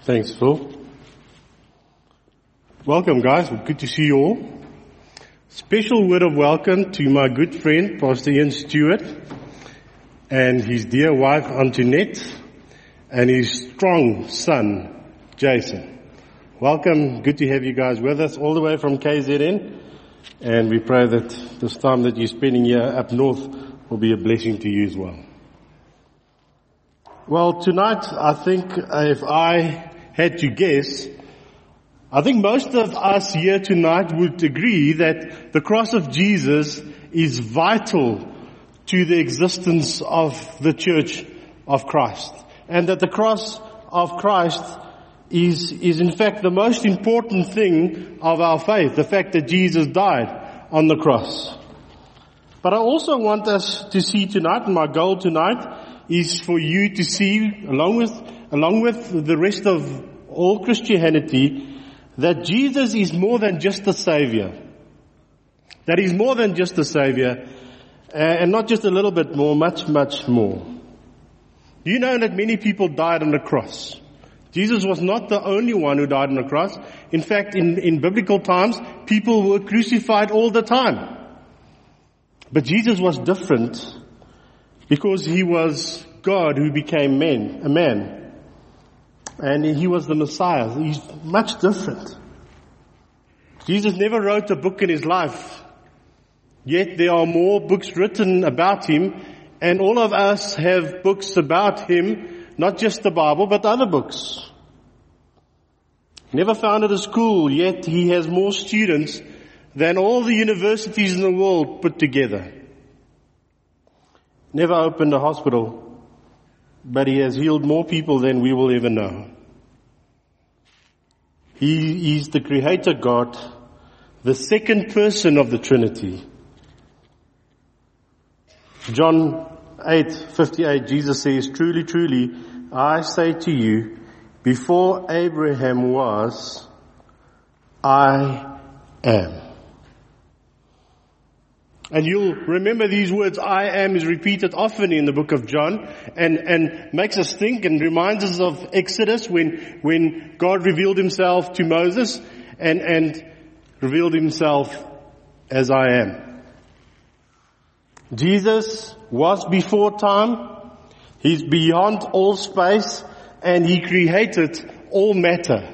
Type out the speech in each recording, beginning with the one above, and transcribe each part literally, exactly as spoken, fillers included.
Thanks, Phil. Welcome, guys. Good to see you all. Special word of welcome to my good friend, Pastor Ian Stewart, and his dear wife, Antoinette, and his strong son, Jason. Welcome. Good to have you guys with us all the way from K Z N, and we pray that this time that you're spending here up north will be a blessing to you as well. Well, tonight, I think if I had to guess, I think most of us here tonight would agree that the cross of Jesus is vital to the existence of the Church of Christ. And that the cross of Christ is, is in fact the most important thing of our faith, the fact that Jesus died on the cross. But I also want us to see tonight, and my goal tonight is for you to see, along with, along with the rest of all Christianity, that Jesus is more than just a Savior. That He's more than just a Savior, and not just a little bit more, much, much more. Do you know that many people died on the cross? Jesus was not the only one who died on the cross. In fact, in, in biblical times, people were crucified all the time. But Jesus was different because He was God who became man, a man. And He was the Messiah. He's much different. Jesus never wrote a book in His life. Yet there are more books written about Him. And all of us have books about Him. Not just the Bible, but other books. Never founded a school, yet He has more students than all the universities in the world put together. Never opened a hospital, but He has healed more people than we will ever know. He is the Creator God, the second person of the Trinity. John eight fifty-eight, Jesus says, "Truly, truly, I say to you, before Abraham was, I am." And you'll remember these words, I am, is repeated often in the book of John, and, and makes us think and reminds us of Exodus when, when God revealed Himself to Moses and, and revealed Himself as I am. Jesus was before time, He's beyond all space, and He created all matter.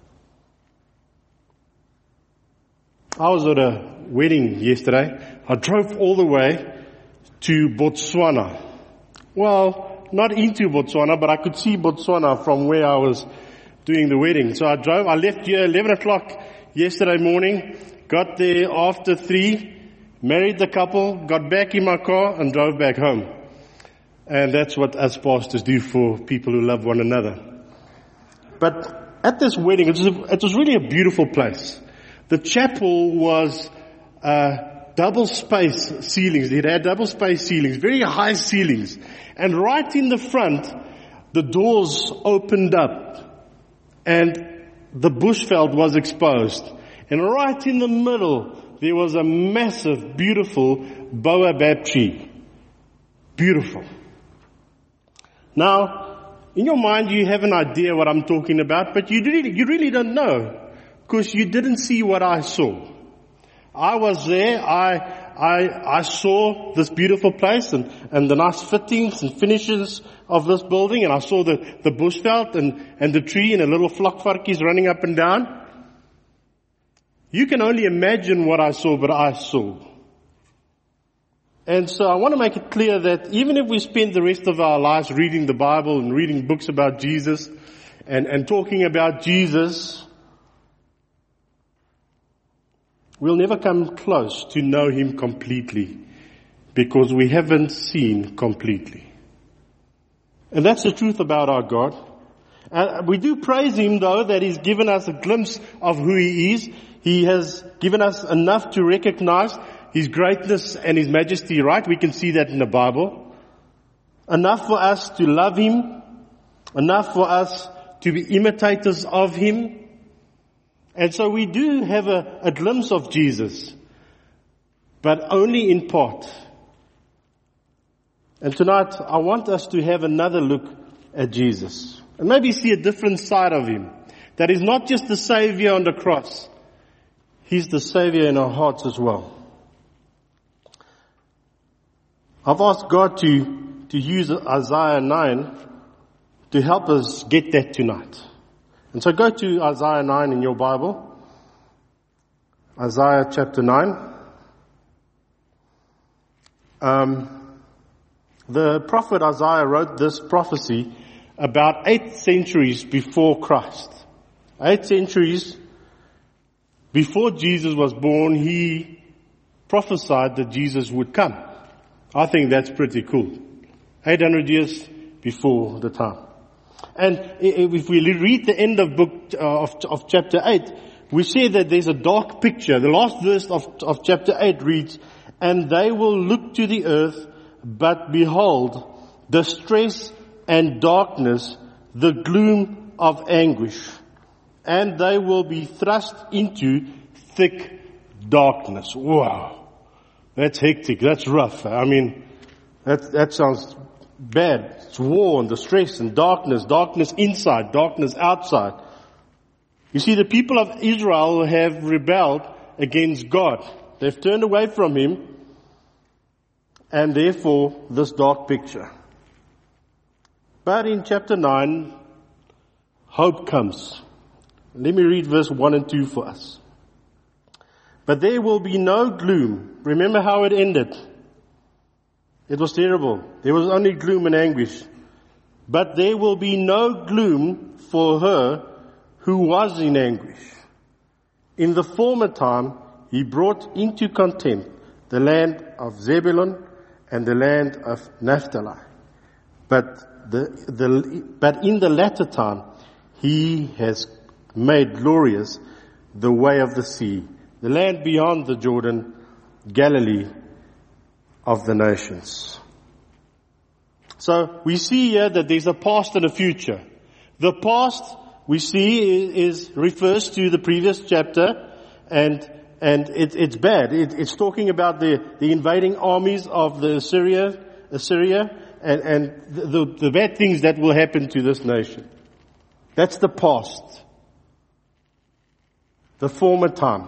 I was at a wedding yesterday. I drove all the way to Botswana. Well, not into Botswana, but I could see Botswana from where I was doing the wedding. So I drove, I left here eleven o'clock yesterday morning, got there after three, married the couple, got back in my car and drove back home. And that's what us pastors do for people who love one another. But at this wedding, it was, a, it was really a beautiful place. The chapel was uh double space ceilings. It had double space ceilings, very high ceilings. And right in the front, the doors opened up and the bushveld was exposed. And right in the middle, there was a massive, beautiful baobab tree. Beautiful. Now, in your mind, you have an idea what I'm talking about, but you really, you really don't know because you didn't see what I saw. I was there, I, I, I saw this beautiful place and, and the nice fittings and finishes of this building, and I saw the, the bushveld and, and the tree and the little flock varkies running up and down. You can only imagine what I saw, but I saw. And so I want to make it clear that even if we spend the rest of our lives reading the Bible and reading books about Jesus and, and talking about Jesus, we'll never come close to know Him completely because we haven't seen completely. And that's the truth about our God. Uh, we do praise Him, though, that He's given us a glimpse of who He is. He has given us enough to recognize His greatness and His majesty, right? We can see that in the Bible. Enough for us to love Him. Enough for us to be imitators of Him. And so we do have a, a glimpse of Jesus, but only in part. And tonight I want us to have another look at Jesus. and maybe see a different side of Him. That He's not just the Savior on the cross. He's the Savior in our hearts as well. I've asked God to, to use Isaiah nine to help us get that tonight. And so go to Isaiah nine in your Bible. Isaiah chapter nine. Um, the prophet Isaiah wrote this prophecy about eight centuries before Christ. Eight centuries before Jesus was born, he prophesied that Jesus would come. I think that's pretty cool. eight hundred years before the time. And if we read the end of book of, of chapter eight, we see that there's a dark picture. The last verse of, of chapter eight reads, "And they will look to the earth, but behold, distress and darkness, the gloom of anguish. And they will be thrust into thick darkness." Wow. That's hectic. That's rough. I mean, that, that sounds bad. It's war and distress and darkness. Darkness inside, darkness outside. You see, the people of Israel have rebelled against God. They've turned away from Him. And therefore, this dark picture. But in chapter nine, hope comes. Let me read verse one and two for us. "But there will be no gloom." Remember how it ended. It was terrible. There was only gloom and anguish. "But there will be no gloom for her who was in anguish. In the former time, He brought into contempt the land of Zebulun and the land of Naphtali. But the, the, but in the latter time, He has made glorious the way of the sea, the land beyond the Jordan, Galilee of the nations." So we see here that there's a past and a future. The past we see is, is refers to the previous chapter, and and it, it's bad. It, it's talking about the, the invading armies of the Assyria, Assyria, and, and the, the bad things that will happen to this nation. That's the past. The former time.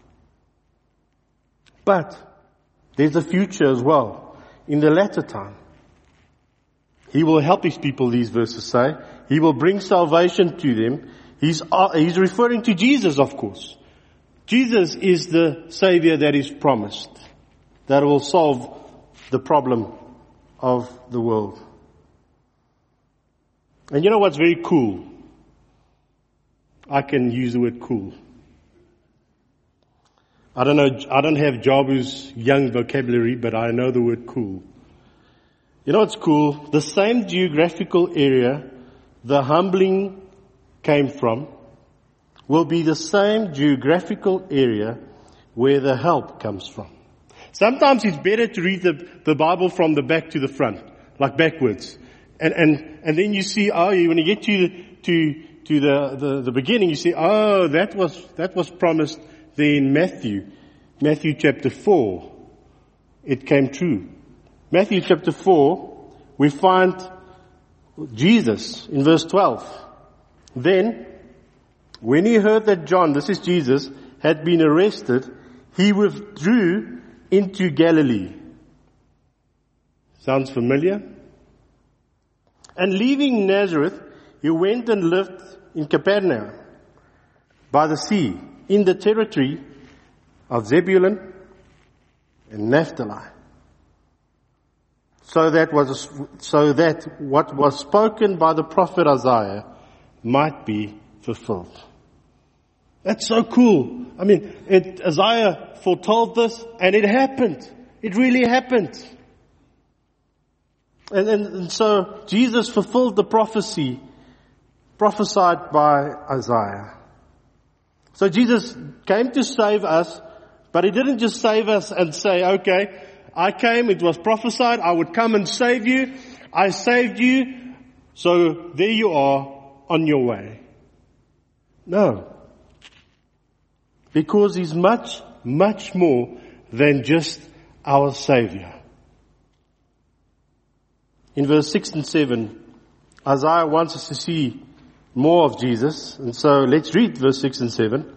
But there's a future as well. In the latter time, He will help His people, these verses say. He will bring salvation to them. He's, uh, he's referring to Jesus, of course. Jesus is the Savior that is promised, that will solve the problem of the world. And you know what's very cool? I can use the word cool. I don't know, I don't have Jabu's young vocabulary, but I know the word cool. You know what's cool? The same geographical area the humbling came from will be the same geographical area where the help comes from. Sometimes it's better to read the, the Bible from the back to the front, like backwards. And, and, and then you see, oh, when you get to, the, to, to the, the, the beginning, you see, oh, that was, that was promised there in Matthew. Matthew chapter four. It came true. Matthew chapter four, we find Jesus in verse twelve. "Then, when He heard that John," this is Jesus, "had been arrested, He withdrew into Galilee." Sounds familiar? "And leaving Nazareth, He went and lived in Capernaum by the sea, in the territory of Zebulun and Naphtali. So that was, so that what was spoken by the prophet Isaiah might be fulfilled." That's so cool. I mean, it, Isaiah foretold this, and it happened. It really happened. And, and, and so Jesus fulfilled the prophecy prophesied by Isaiah. So Jesus came to save us, but He didn't just save us and say, okay, I came, it was prophesied, I would come and save you. I saved you, so there you are on your way. No. Because He's much, much more than just our Savior. In verse six and seven, Isaiah wants us to see more of Jesus. And so let's read verse six and seven.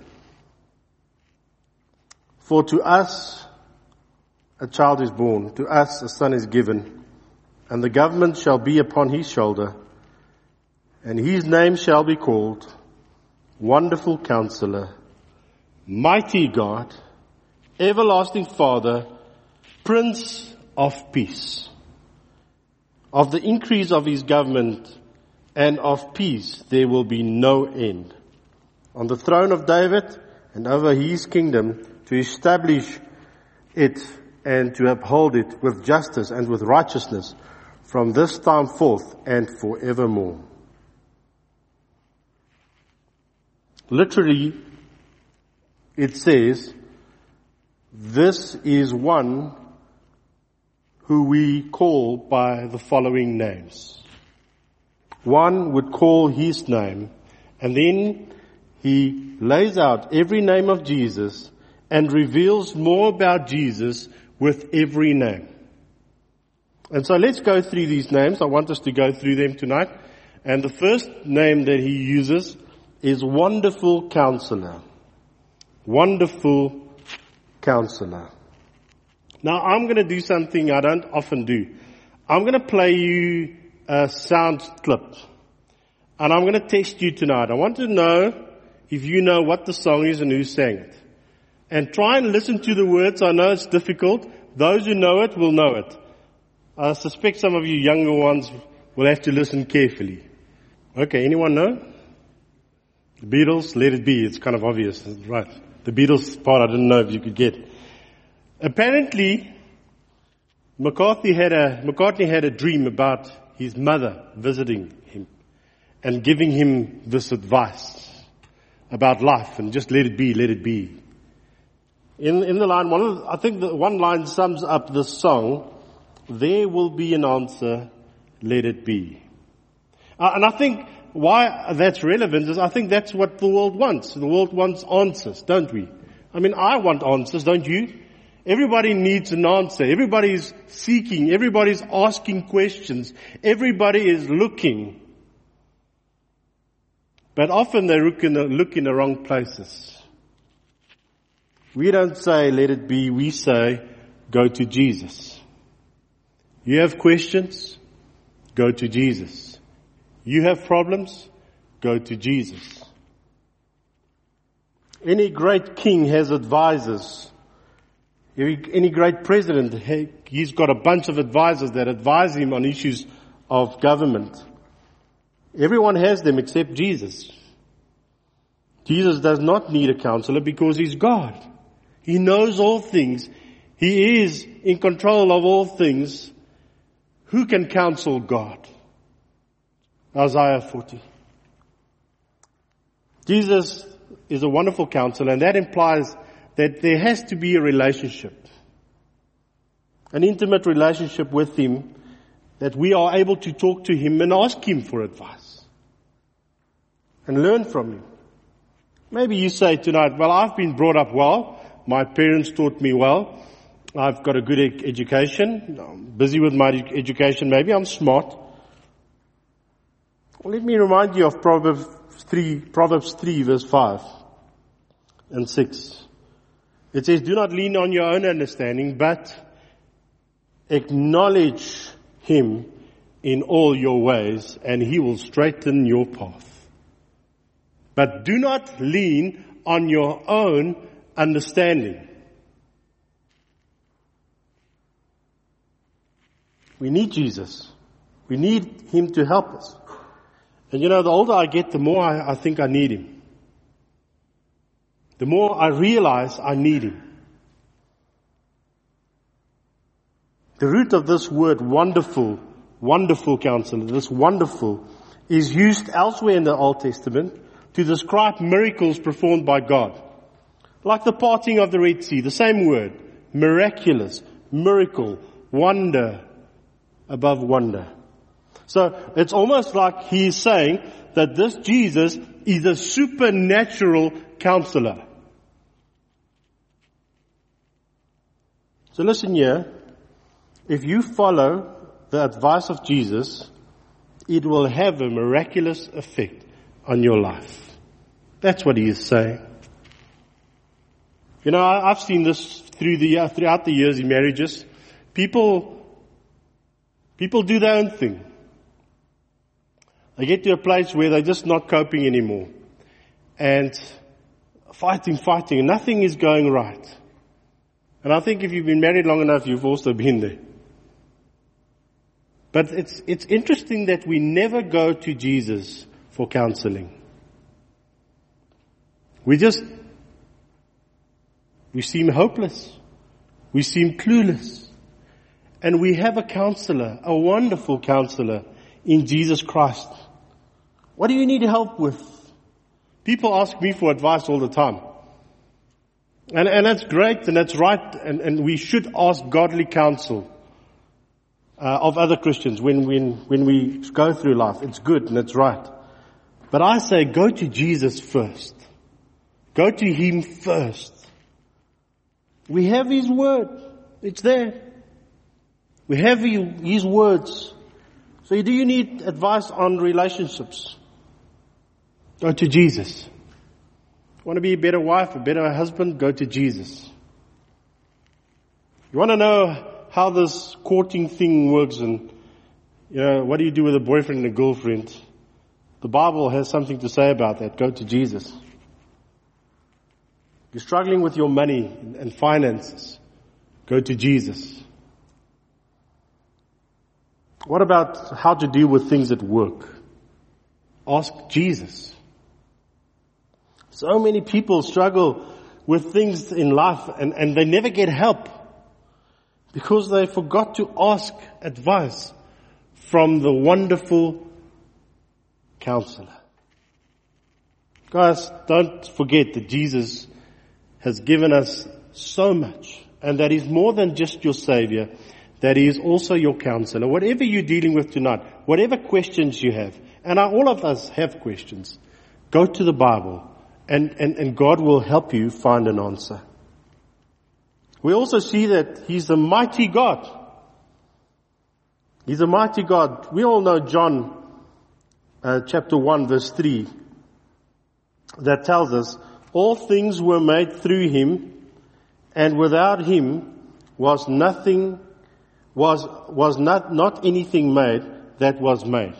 For to us a child is born, to us a son is given, and the government shall be upon his shoulder, and his name shall be called Wonderful Counselor, Mighty God, Everlasting Father, Prince of Peace. Of the increase of his government and of peace there will be no end. On the throne of David and over his kingdom, to establish it and to uphold it with justice and with righteousness from this time forth and forevermore. Literally, it says, this is one who we call by the following names. One would call his name, and then he lays out every name of Jesus and reveals more about Jesus with every name. And so let's go through these names. I want us to go through them tonight. And the first name that he uses is Wonderful Counselor. Wonderful Counselor. Now I'm going to do something I don't often do. I'm going to play you a sound clip. And I'm going to test you tonight. I want to know if you know what the song is and who sang it. And try and listen to the words. I know it's difficult. Those who know it will know it. I suspect some of you younger ones will have to listen carefully. Okay, anyone know? The Beatles, Let It Be. It's kind of obvious, right? The Beatles part I didn't know if you could get. Apparently, McCartney had a, McCartney had a dream about his mother visiting him and giving him this advice about life and just let it be, let it be. In, in the line, one of the, I think the one line sums up this song, there will be an answer, let it be. Uh, and I think why that's relevant is I think that's what the world wants. The world wants answers, don't we? I mean, I want answers, don't you? Everybody needs an answer. Everybody's seeking. Everybody's asking questions. Everybody is looking. But often they look in the, look in the wrong places. We don't say, let it be. We say, go to Jesus. You have questions? Go to Jesus. You have problems? Go to Jesus. Any great king has advisors. Any great president, he's got a bunch of advisors that advise him on issues of government. Everyone has them except Jesus. Jesus does not need a counselor because he's God. He knows all things. He is in control of all things. Who can counsel God? Isaiah forty. Jesus is a wonderful counselor, and that implies that there has to be a relationship, an intimate relationship with him, that we are able to talk to him and ask him for advice and learn from him. Maybe you say tonight, well, I've been brought up well. My parents taught me well. I've got a good e- education. I'm busy with my ed- education. Maybe I'm smart. Well, let me remind you of Proverbs three, Proverbs three verse five and six. It says, do not lean on your own understanding, but acknowledge him in all your ways, and he will straighten your path. But do not lean on your own understanding. We need Jesus. We need him to help us. And you know, the older I get, the more I, I think I need him. The more I realize I need him. The root of this word, wonderful, wonderful counselor, this wonderful, is used elsewhere in the Old Testament to describe miracles performed by God. Like the parting of the Red Sea, the same word, miraculous, miracle, wonder above wonder. So it's almost like he is saying that this Jesus is a supernatural counselor. So listen here, if you follow the advice of Jesus, it will have a miraculous effect on your life. That's what he is saying. You know, I- I've seen this through the throughout the years in marriages. People, people do their own thing. They get to a place where they're just not coping anymore. And fighting, fighting, and nothing is going right. And I think if you've been married long enough, you've also been there. But it's, it's interesting that we never go to Jesus for counseling. We just, we seem hopeless. We seem clueless. And we have a counselor, a wonderful counselor in Jesus Christ. What do you need help with? People ask me for advice all the time. And, and that's great and that's right, and, and we should ask godly counsel uh, of other Christians when, when, when we go through life. It's good and it's right. But I say go to Jesus first. Go to Him first. We have His Word. It's there. We have His words. So do you need advice on relationships? Go to Jesus. Want to be a better wife, a better husband? Go to Jesus. You want to know how this courting thing works and, you know, what do you do with a boyfriend and a girlfriend? The Bible has something to say about that. Go to Jesus. You're struggling with your money and finances. Go to Jesus. What about how to deal with things at work? Ask Jesus. So many people struggle with things in life and, and they never get help because they forgot to ask advice from the wonderful counselor. Guys, don't forget that Jesus has given us so much, and that He's more than just your Savior, that He is also your counselor. Whatever you're dealing with tonight, whatever questions you have, and all of us have questions, go to the Bible. And, and, and God will help you find an answer. We also see that He's a mighty God. He's a mighty God. We all know John uh, chapter one verse three that tells us, all things were made through Him, and without Him was nothing, was, was not, not anything made that was made.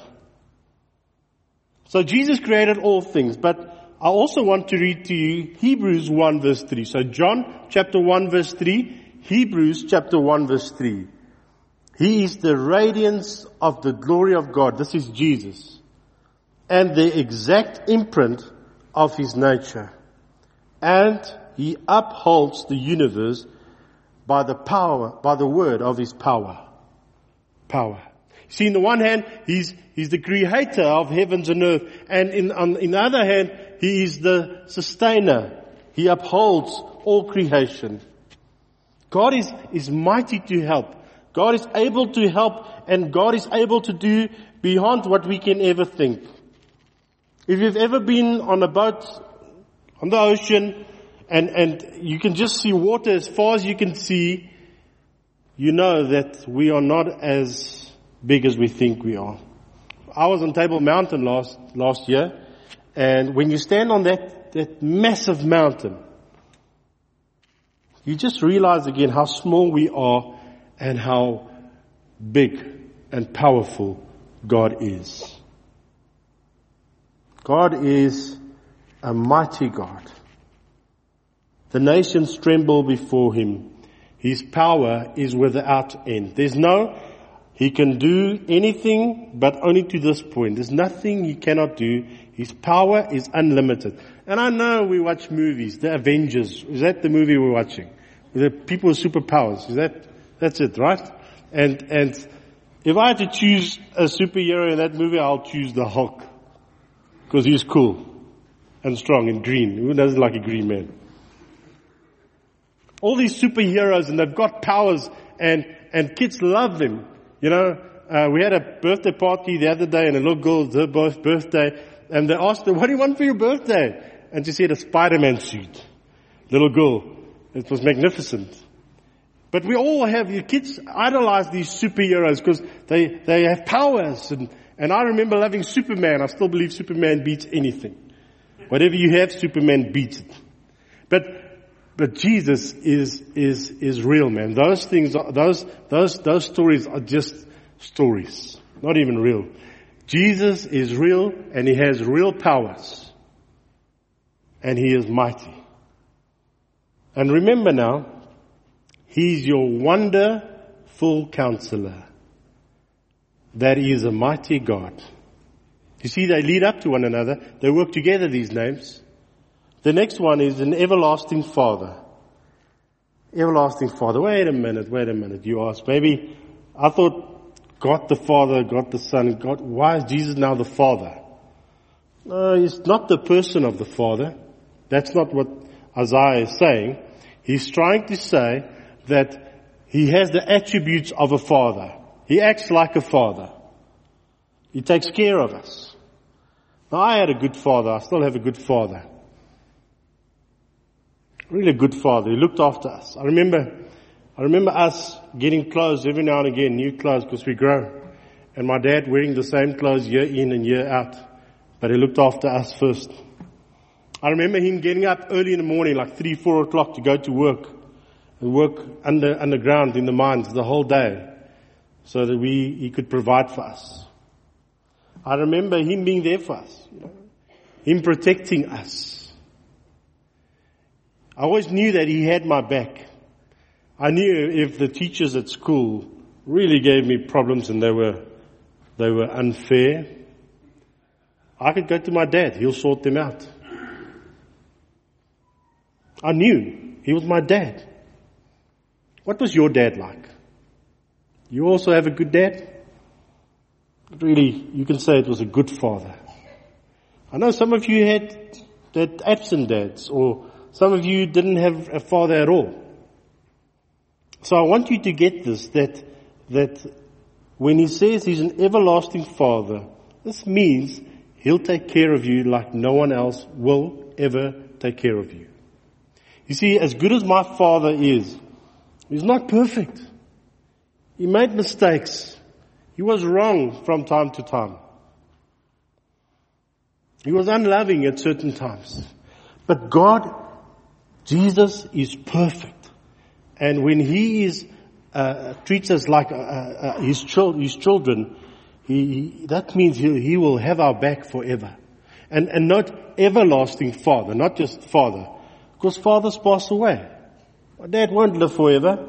So Jesus created all things, but I also want to read to you Hebrews one verse three. So John chapter one verse three, Hebrews chapter one verse three. He is the radiance of the glory of God. This is Jesus. And the exact imprint of His nature. And He upholds the universe by the power, by the word of His power. Power. See, in the one hand, He's, He's the creator of heavens and earth. And in, on, in the other hand, He is the sustainer. He upholds all creation. God is, is mighty to help. God is able to help, and God is able to do beyond what we can ever think. If you've ever been on a boat on the ocean and, and you can just see water as far as you can see, you know that we are not as big as we think we are. I was on Table Mountain last, last year. And when you stand on that, that massive mountain, you just realize again how small we are and how big and powerful God is. God is a mighty God. The nations tremble before Him. His power is without end. There's no, He can do anything, but only to this point. There's nothing He cannot do. His power is unlimited. And I know we watch movies, the Avengers. Is that the movie we're watching? The people with superpowers. Is that, that's it, right? And, and if I had to choose a superhero in that movie, I'll choose the Hulk. Because he's cool and strong and green. Who doesn't like a green man? All these superheroes, and they've got powers, and, and kids love them. You know, uh, we had a birthday party the other day, and a little girl's her birthday, and they asked her, what do you want for your birthday? And she said a Spider-Man suit. Little girl. It was magnificent. But we all have, your kids idolize these superheroes because they, they have powers and, And I remember loving Superman. I still believe Superman beats anything. Whatever you have, Superman beats it. But, but Jesus is, is, is real, man. Those things, are, those, those, those stories are just stories. Not even real. Jesus is real and He has real powers. And He is mighty. And remember now, He's your wonderful counselor. That He is a mighty God. You see, they lead up to one another. They work together, these names. The next one is an everlasting Father. Everlasting Father. Wait a minute, wait a minute. You ask, maybe I thought God the Father, God the Son, God, why is Jesus now the Father? No, He's not the person of the Father. That's not what Isaiah is saying. He's trying to say that He has the attributes of a father. He acts like a father. He takes care of us. Now, I had a good father. I still have a good father. Really a good father. He looked after us. I remember, I remember us getting clothes every now and again, new clothes, because we grow. And my dad wearing the same clothes year in and year out. But he looked after us first. I remember him getting up early in the morning, like three, four o'clock, to go to work. And work under, underground in the mines the whole day. So that we, he could provide for us. I remember him being there for us. You know, him protecting us. I always knew that he had my back. I knew if the teachers at school really gave me problems and they were, they were unfair, I could go to my dad. He'll sort them out. I knew he was my dad. What was your dad like? You also have a good dad? Really, you can say it was a good father. I know some of you had, had absent dads, or some of you didn't have a father at all. So I want you to get this, that, that when He says He's an everlasting Father, this means He'll take care of you like no one else will ever take care of you. You see, as good as my Father is, He's not perfect. He made mistakes. He was wrong from time to time. He was unloving at certain times. But God, Jesus, is perfect. And when He is uh, treats us like uh, uh, his, chil- his children, he, he, that means he, he will have our back forever. And, and not everlasting Father, not just Father. Because fathers pass away. My dad won't live forever.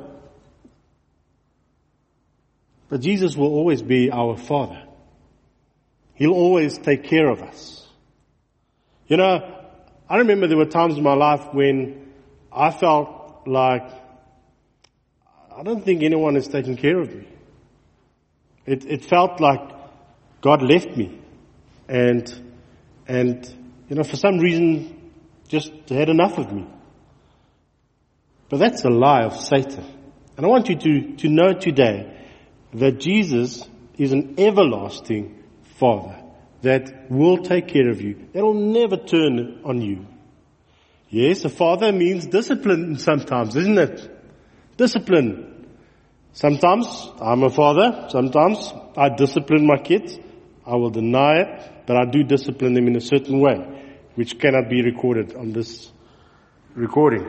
But Jesus will always be our Father. He'll always take care of us. You know, I remember there were times in my life when I felt like I don't think anyone is taking care of me. It, it felt like God left me. And, and, you know, for some reason just had enough of me. But that's a lie of Satan. And I want you to, to know today that Jesus is an everlasting Father that will take care of you, that will never turn on you. Yes, a father means discipline sometimes, isn't it? Discipline. Sometimes I'm a father, sometimes I discipline my kids. I will deny it, but I do discipline them in a certain way, which cannot be recorded on this recording.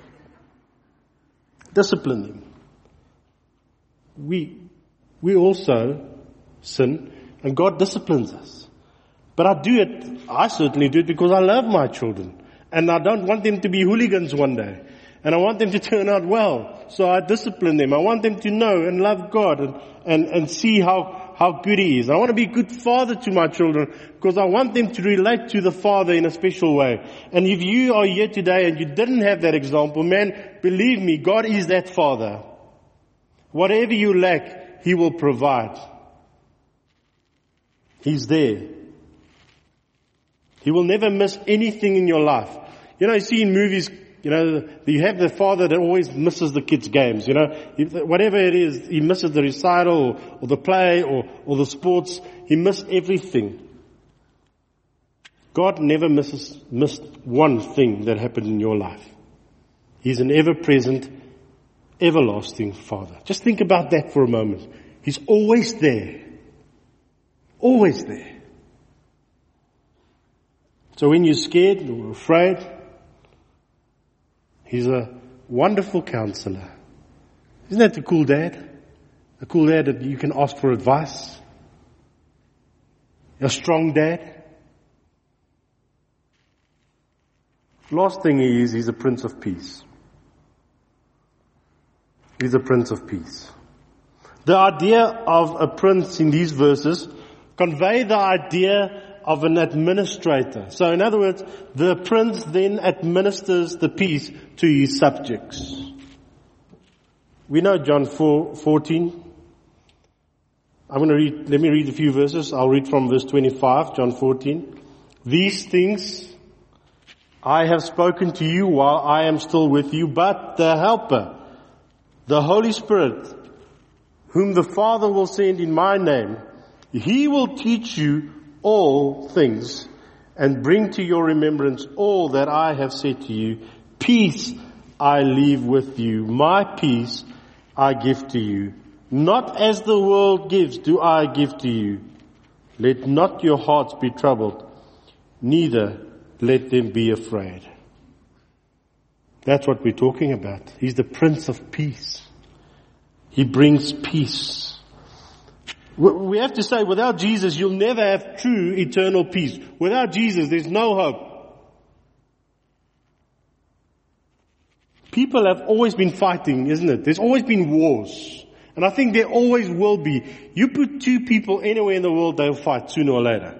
Discipline them. We We also sin, and God disciplines us. But I do it, I certainly do it because I love my children. And I don't want them to be hooligans one day. And I want them to turn out well. So I discipline them. I want them to know and love God and, and, and see how, how good He is. I want to be a good father to my children because I want them to relate to the Father in a special way. And if you are here today and you didn't have that example, man, believe me, God is that Father. Whatever you lack, He will provide. He's there. He will never miss anything in your life. You know, you see in movies, you know, you have the father that always misses the kids' games, you know. Whatever it is, he misses the recital or, or the play or, or the sports. He missed everything. God never misses, missed one thing that happened in your life. He's an ever-present, everlasting Father. Just think about that for a moment. He's always there. Always there. So when you're scared or afraid, He's a wonderful counselor. Isn't that the cool dad? A cool dad that you can ask for advice. A strong dad. Last thing he is, he's a Prince of Peace. He's a Prince of Peace. The idea of a prince in these verses convey the idea of an administrator. So in other words, the prince then administers the peace to his subjects. We know John four fourteen. I'm going to read, let me read a few verses. I'll read from verse twenty-five, John fourteen. These things I have spoken to you while I am still with you, but the Helper, the Holy Spirit, whom the Father will send in my name, He will teach you all things and bring to your remembrance all that I have said to you. Peace I leave with you. My peace I give to you. Not as the world gives do I give to you. Let not your hearts be troubled, neither let them be afraid. That's what we're talking about. He's the Prince of Peace. He brings peace. We have to say, without Jesus, you'll never have true eternal peace. Without Jesus, there's no hope. People have always been fighting, isn't it? There's always been wars. And I think there always will be. You put two people anywhere in the world, they'll fight sooner or later.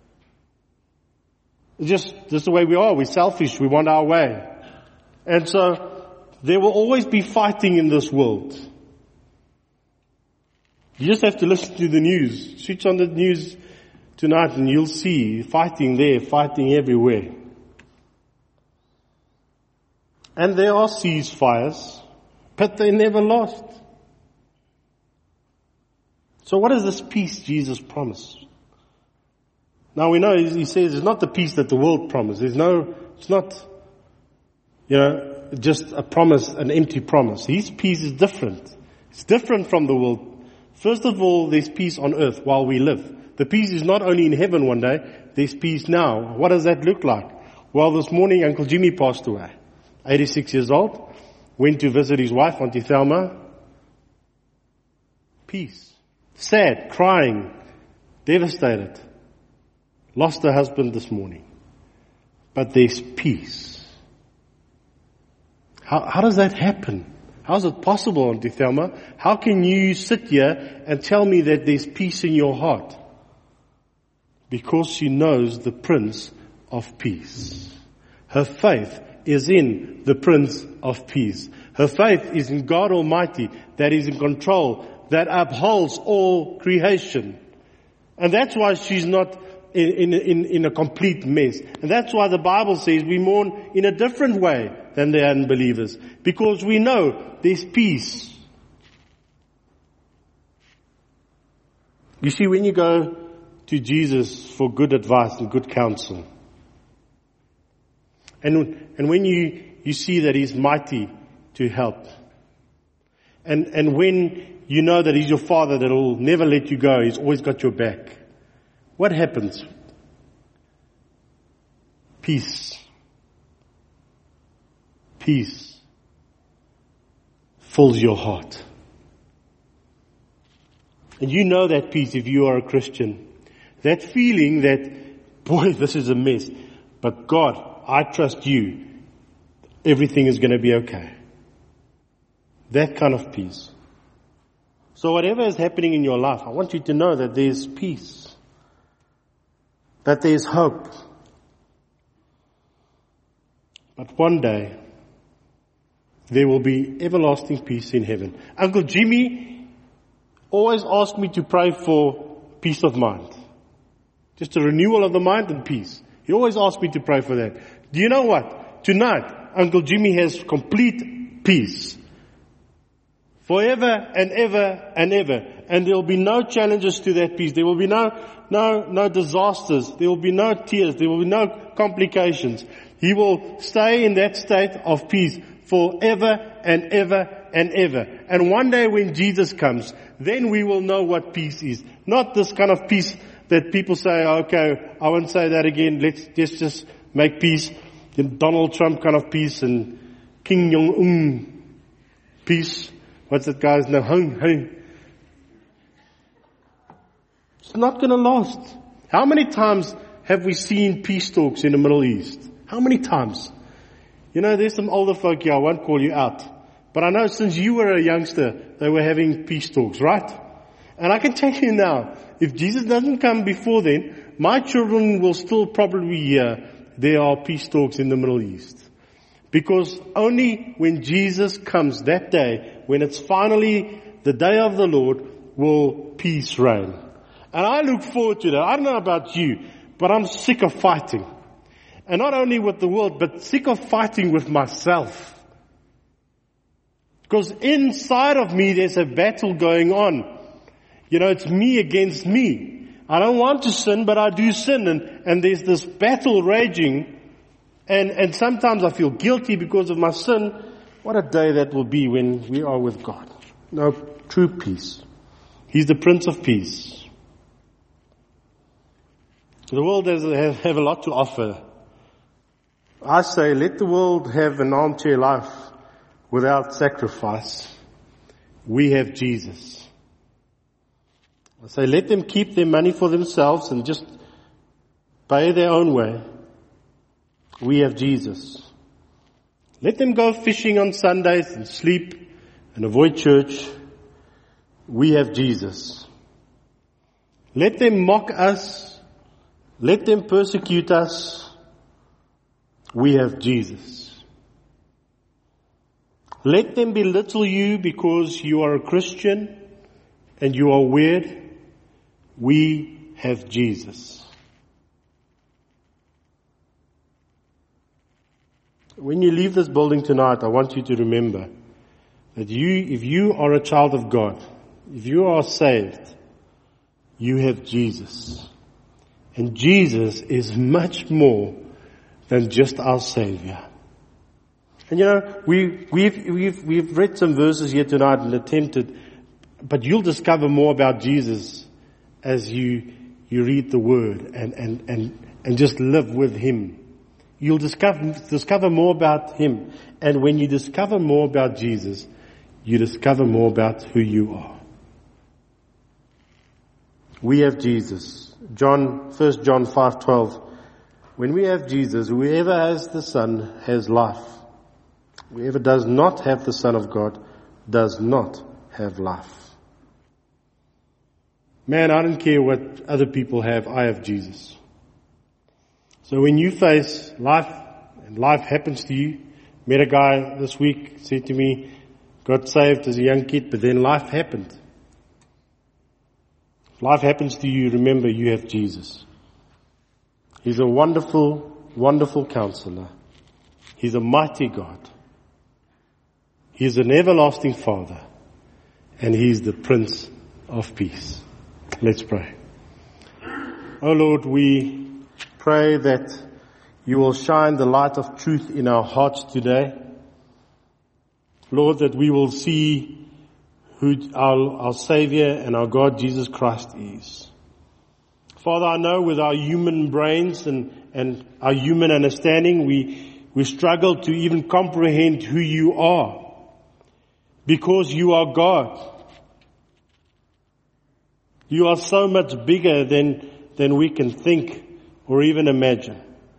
It's just, just the way we are. We're selfish. We want our way. And so, there will always be fighting in this world. You just have to listen to the news. Switch on the news tonight and you'll see fighting there, fighting everywhere. And there are ceasefires, but they never last. So what is this peace Jesus promised? Now we know he says it's not the peace that the world promised. There's no, it's not, you know, just a promise, an empty promise. His peace is different. It's different from the world. First of all, there's peace on earth while we live. The peace is not only in heaven one day, there's peace now. What does that look like? Well, this morning Uncle Jimmy passed away. eighty-six years old. Went to visit his wife, Auntie Thelma. Peace. Sad, crying, devastated. Lost her husband this morning. But there's peace. How, how does that happen? How is it possible, Auntie Thelma? How can you sit here and tell me that there's peace in your heart? Because she knows the Prince of Peace. Her faith is in the Prince of Peace. Her faith is in God Almighty that is in control, that upholds all creation. And that's why she's not in, in, in a complete mess. And that's why the Bible says we mourn in a different way than the unbelievers. Because we know there's peace. You see, when you go to Jesus for good advice and good counsel, and, and when you, you see that He's mighty to help, and, and when you know that He's your Father that will never let you go, He's always got your back, what happens? Peace. Peace fills your heart. And you know that peace if you are a Christian. That feeling that, boy, this is a mess. But God, I trust you. Everything is going to be okay. That kind of peace. So whatever is happening in your life, I want you to know that there's peace. That there's hope. But one day, there will be everlasting peace in heaven. Uncle Jimmy always asked me to pray for peace of mind. Just a renewal of the mind and peace. He always asked me to pray for that. Do you know what? Tonight, Uncle Jimmy has complete peace. Forever and ever and ever. And there will be no challenges to that peace. There will be no, no, no disasters. There will be no tears. There will be no complications. He will stay in that state of peace forever and ever and ever. And one day when Jesus comes, then we will know what peace is. Not this kind of peace that people say, okay, I won't say that again. Let's, let's just make peace. The Donald Trump kind of peace and Kim Jong-un peace. What's that guy's name? Hung, hung. It's not going to last. How many times have we seen peace talks in the Middle East? How many times? You know, there's some older folk here, I won't call you out. But I know since you were a youngster, they were having peace talks, right? And I can tell you now, if Jesus doesn't come before then, my children will still probably hear there are peace talks in the Middle East. Because only when Jesus comes that day, when it's finally the day of the Lord, will peace reign. And I look forward to that. I don't know about you, but I'm sick of fighting. And not only with the world, but sick of fighting with myself. Because inside of me, there's a battle going on. You know, it's me against me. I don't want to sin, but I do sin. And, and there's this battle raging. And, and sometimes I feel guilty because of my sin. What a day that will be when we are with God. No, true peace. He's the Prince of Peace. The world has have, have a lot to offer. I say, let the world have an armchair life without sacrifice. We have Jesus. I say, let them keep their money for themselves and just pay their own way. We have Jesus. Let them go fishing on Sundays and sleep and avoid church. We have Jesus. Let them mock us. Let them persecute us. We have Jesus. Let them belittle you because you are a Christian and you are weird. We have Jesus. When you leave this building tonight, I want you to remember that you, if you are a child of God, if you are saved, you have Jesus. And Jesus is much more than just our Savior. And you know, we, we've, we've, we've read some verses here tonight and attempted, but you'll discover more about Jesus as you, you read the Word and, and, and, and just live with Him. You'll discover, discover more about Him. And when you discover more about Jesus, you discover more about who you are. We have Jesus. John, First John five twelve. When we have Jesus, whoever has the Son has life. Whoever does not have the Son of God does not have life. Man, I don't care what other people have. I have Jesus. So when you face life and life happens to you, met a guy this week, said to me, got saved as a young kid, but then life happened. If life happens to you, remember you have Jesus. He's a wonderful, wonderful counselor. He's a mighty God. He's an everlasting Father. And He's the Prince of Peace. Let's pray. Oh Lord, we pray that You will shine the light of truth in our hearts today. Lord, that we will see who our, our Savior and our God Jesus Christ is. Father, I know with our human brains and, and our human understanding, we, we struggle to even comprehend who You are. Because You are God. You are so much bigger than, than we can think or even imagine.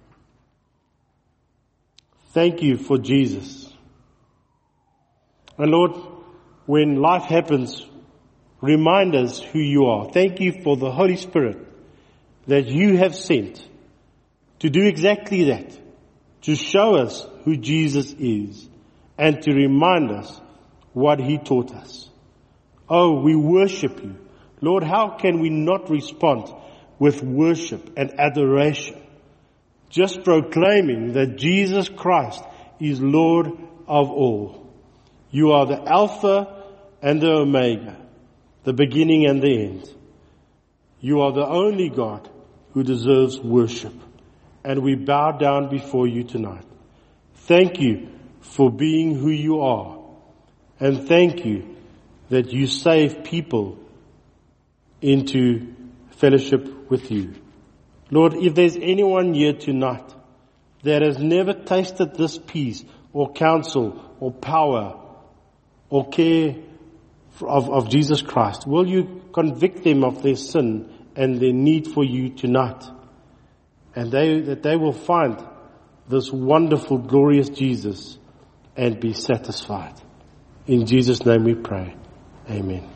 Thank You for Jesus. And Lord, when life happens, remind us who You are. Thank You for the Holy Spirit that You have sent to do exactly that, to show us who Jesus is and to remind us what He taught us. Oh, we worship You. Lord, how can we not respond with worship and adoration? Just proclaiming that Jesus Christ is Lord of all. You are the Alpha and the Omega, the beginning and the end. You are the only God who deserves worship. And we bow down before You tonight. Thank You for being who You are. And thank You that You save people into fellowship with you. Lord, if there's anyone here tonight that has never tasted this peace or counsel or power or care of, of Jesus Christ, will you convict them of their sin and their need for you tonight? And they, that they will find this wonderful, glorious Jesus and be satisfied. In Jesus' name we pray. Amen.